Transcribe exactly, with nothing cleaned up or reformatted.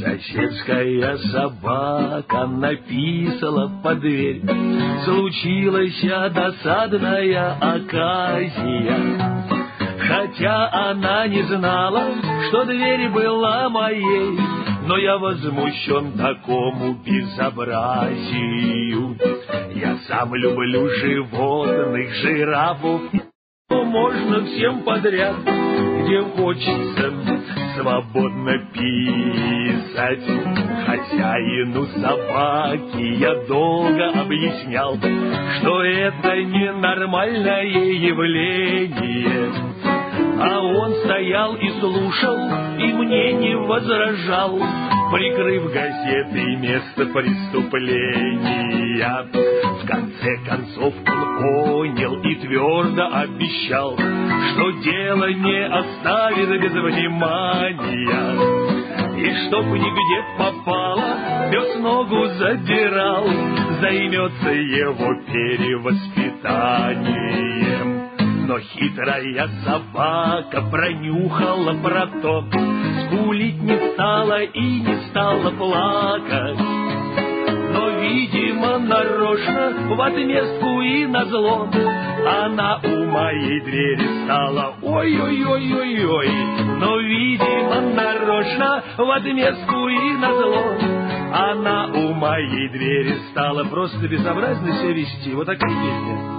Соседская собака написала под дверь: случилась досадная оказия. Хотя она не знала, что дверь была моей, но я возмущен такому безобразию. Я сам люблю животных, жирафов, но можно всем подряд, где хочется свободно писать. Хозяину собаки я долго объяснял, что это ненормальное явление. А он стоял и слушал, и мне не возражал, прикрыв газетой место преступления. В конце концов он понял и твердо обещал, что дело не оставит без внимания. И чтоб нигде попало, пес ногу задирал, займется его перевоспитанием. Но хитрая собака пронюхала про то, скулить не стала и не стала плакать. Но, видимо, нарочно, в отместку и назло, она у моей двери стала ой-ой-ой-ой-ой. Но, видимо, нарочно, в отместку и назло, она у моей двери стала просто безобразно себя вести. Вот такая песня.